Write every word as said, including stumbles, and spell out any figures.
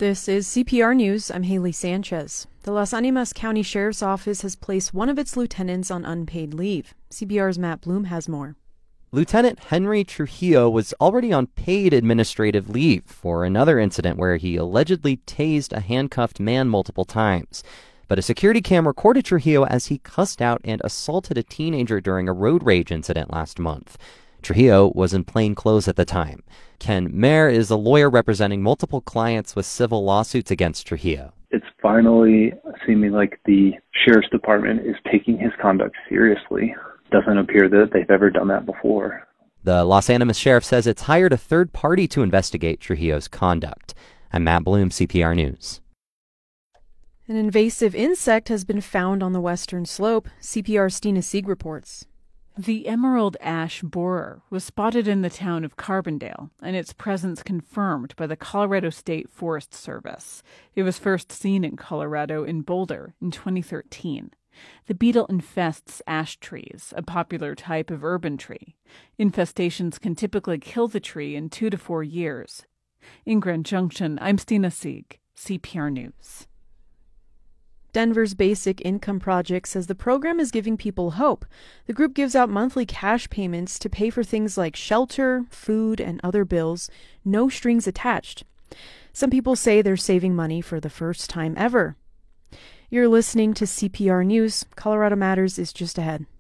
This is C P R News. I'm Haley Sanchez. The Las Animas County Sheriff's Office has placed one of its lieutenants on unpaid leave. C P R's Matt Bloom has more. Lieutenant Henry Trujillo was already on paid administrative leave for another incident where he allegedly tased a handcuffed man multiple times. But a security cam recorded Trujillo as he cussed out and assaulted a teenager during a road rage incident last month. Trujillo was in plain clothes at the time. Ken Mayer is a lawyer representing multiple clients with civil lawsuits against Trujillo. It's finally seeming like the sheriff's department is taking his conduct seriously. Doesn't appear that they've ever done that before. The Los Animas sheriff says it's hired a third party to investigate Trujillo's conduct. I'm Matt Bloom, C P R News. An invasive insect has been found on the western slope. C P R's Stina Sieg reports. The emerald ash borer was spotted in the town of Carbondale, and its presence confirmed by the Colorado State Forest Service. It was first seen in Colorado in Boulder in twenty thirteen. The beetle infests ash trees, a popular type of urban tree. Infestations can typically kill the tree in two to four years. In Grand Junction, I'm Stina Sieg, C P R News. Denver's Basic Income Project says the program is giving people hope. The group gives out monthly cash payments to pay for things like shelter, food, and other bills, no strings attached. Some people say they're saving money for the first time ever. You're listening to C P R News. Colorado Matters is just ahead.